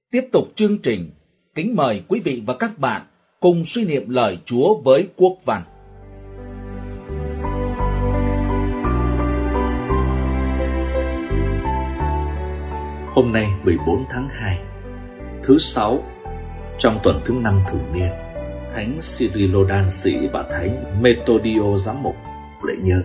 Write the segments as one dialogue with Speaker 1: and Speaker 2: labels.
Speaker 1: Tiếp tục chương trình, kính mời quý vị và các bạn cùng suy niệm lời Chúa với Quốc Văn.
Speaker 2: Hôm nay 14 tháng 2, thứ Sáu, trong tuần thứ 5 thường niên, Thánh Cyrilo Đan Sĩ và Thánh Metodio Giám mục lễ nhớ.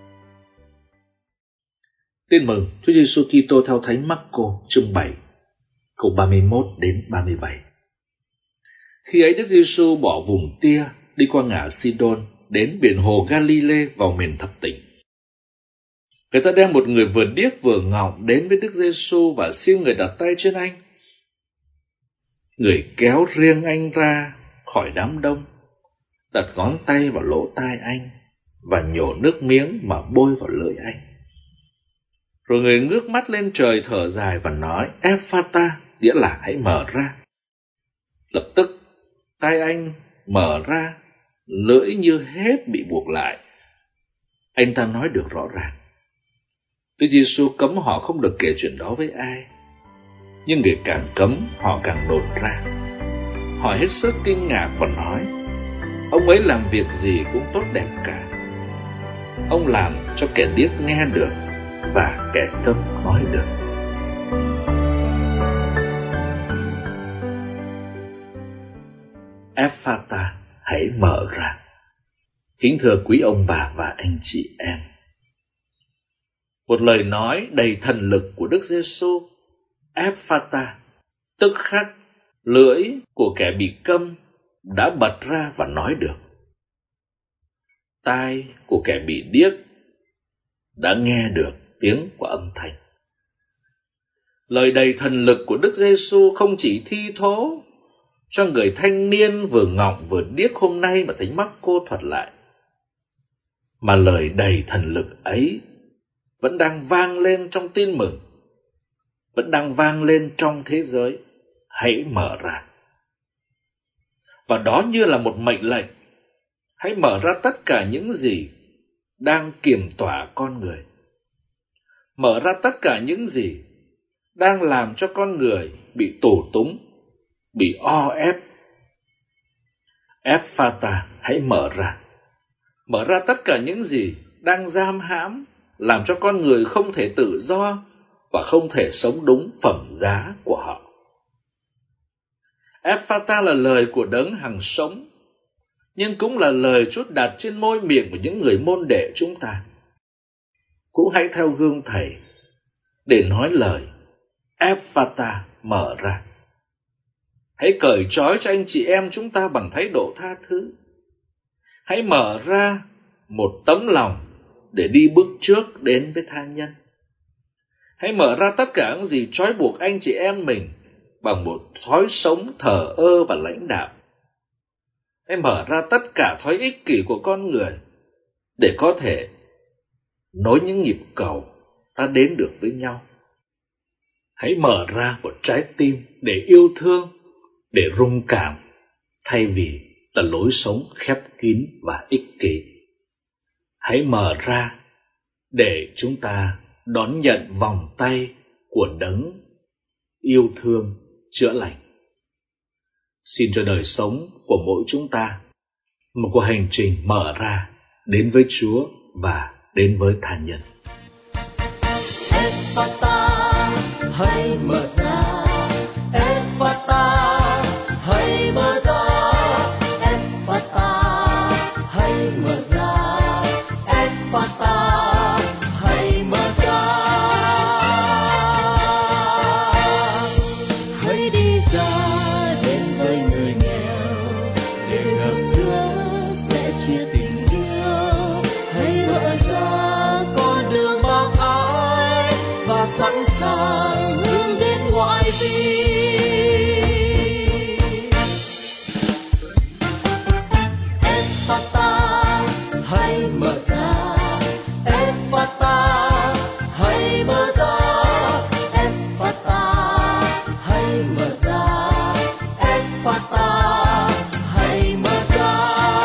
Speaker 2: Tin mừng Chúa Giêsu Kitô theo Thánh Marco chương 7, câu 31 đến 37. Khi ấy Đức Giêsu bỏ vùng Tia, đi qua ngả Sidon, đến biển hồ Galilee vào miền thập tỉnh. Người ta đem một người vừa điếc vừa ngọng đến với Đức Giêsu và xin người đặt tay trên anh. Người kéo riêng anh ra khỏi đám đông, đặt ngón tay vào lỗ tai anh và nhổ nước miếng mà bôi vào lưỡi anh. Rồi người ngước mắt lên trời thở dài và nói: Ephata, nghĩa là hãy mở ra. Lập tức tai anh mở ra, lưỡi như hết bị buộc lại. Anh ta nói được rõ ràng. Đức Giêsu cấm họ không được kể chuyện đó với ai, nhưng người càng cấm họ càng đồn ra. Họ hết sức kinh ngạc và nói: ông ấy làm việc gì cũng tốt đẹp cả. Ông làm cho kẻ điếc nghe được và kẻ câm nói được. Ephata, hãy mở ra. Kính thưa quý ông bà và anh chị em, một lời nói đầy thần lực của Đức Giêsu, Ephata, tức khắc lưỡi của kẻ bị câm đã bật ra và nói được. Tai của kẻ bị điếc đã nghe được tiếng của âm thanh. Lời đầy thần lực của Đức Giêsu không chỉ thi thố cho người thanh niên vừa ngọng vừa điếc hôm nay mà Thánh Marco thuật lại, mà lời đầy thần lực ấy vẫn đang vang lên trong tin mừng, vẫn đang vang lên trong thế giới. Hãy mở ra. Và đó như là một mệnh lệnh. Hãy mở ra tất cả những gì đang kiềm tỏa con người. Mở ra tất cả những gì đang làm cho con người bị tù túng, bị o ép. Ephata, hãy mở ra. Mở ra tất cả những gì đang giam hãm, làm cho con người không thể tự do và không thể sống đúng phẩm giá của họ. Ephata là lời của Đấng hằng sống, nhưng cũng là lời Chúa đặt trên môi miệng của những người môn đệ chúng ta. Cũng hãy theo gương Thầy để nói lời Ephata, mở ra. Hãy cởi trói cho anh chị em chúng ta bằng thái độ tha thứ. Hãy mở ra một tấm lòng để đi bước trước đến với tha nhân. Hãy mở ra tất cả những gì trói buộc anh chị em mình bằng một thói sống thờ ơ và lãnh đạm. Hãy mở ra tất cả thói ích kỷ của con người để có thể nối những nhịp cầu ta đến được với nhau. Hãy mở ra một trái tim để yêu thương, để rung cảm, thay vì là lối sống khép kín và ích kỷ. Hãy mở ra để chúng ta đón nhận vòng tay của Đấng yêu thương, chữa lành. Xin cho đời sống của mỗi chúng ta một cuộc hành trình mở ra đến với Chúa và đến với tha nhân.
Speaker 3: Ephata, hãy mở ra. Ephata, hãy mở ra. Ephata, hãy mở ra. Ephata, hãy mở ra. Hãy đi ra đến với người nghèo để gặp Chúa sẽ chia tình yêu. Hãy mở ra con đường bác ái và sẵn sàng hướng đến ngoại vi. Ephata, hãy mở ra. Ephata, hãy mở ra. Ephata, hãy mở ra. Ephata, hãy mở ra.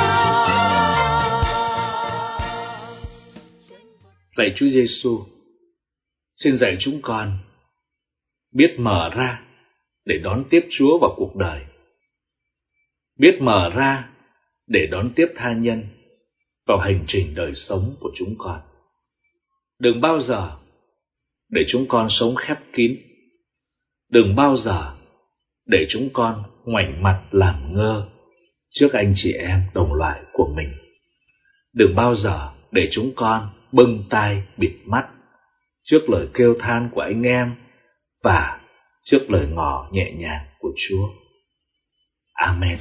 Speaker 2: Lạy Chúa Giêsu, xin dạy chúng con biết mở ra để đón tiếp Chúa vào cuộc đời, biết mở ra để đón tiếp tha nhân vào hành trình đời sống của chúng con. Đừng bao giờ để chúng con sống khép kín, đừng bao giờ để chúng con ngoảnh mặt làm ngơ trước anh chị em đồng loại của mình. Đừng bao giờ để chúng con bưng tai bịt mắt trước lời kêu than của anh em và trước lời ngỏ nhẹ nhàng của Chúa. Amen.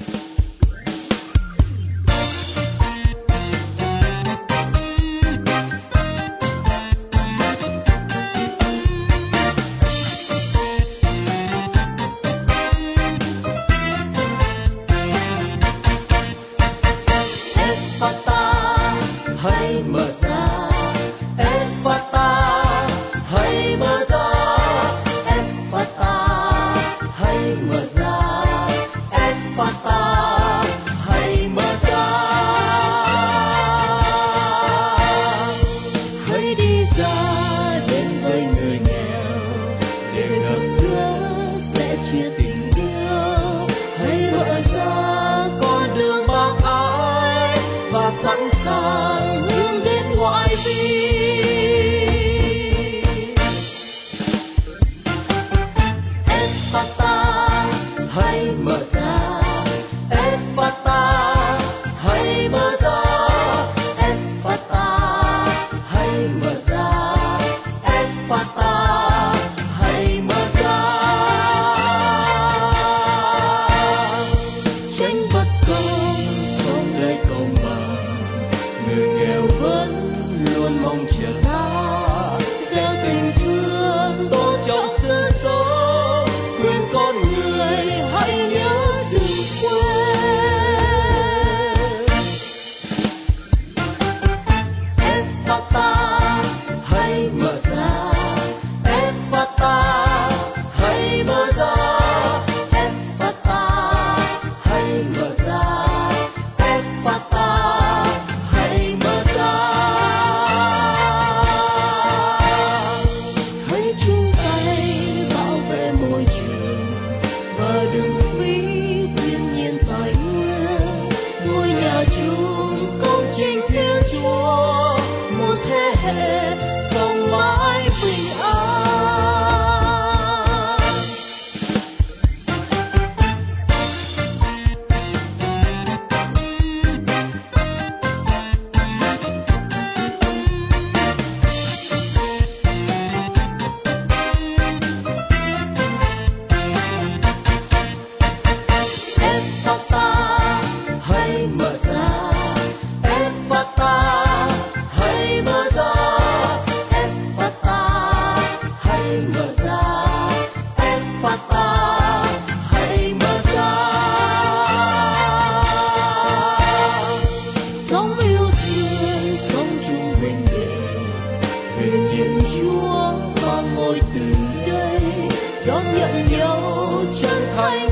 Speaker 3: Chúa và ngồi từ đây đón nhận nhau chân thành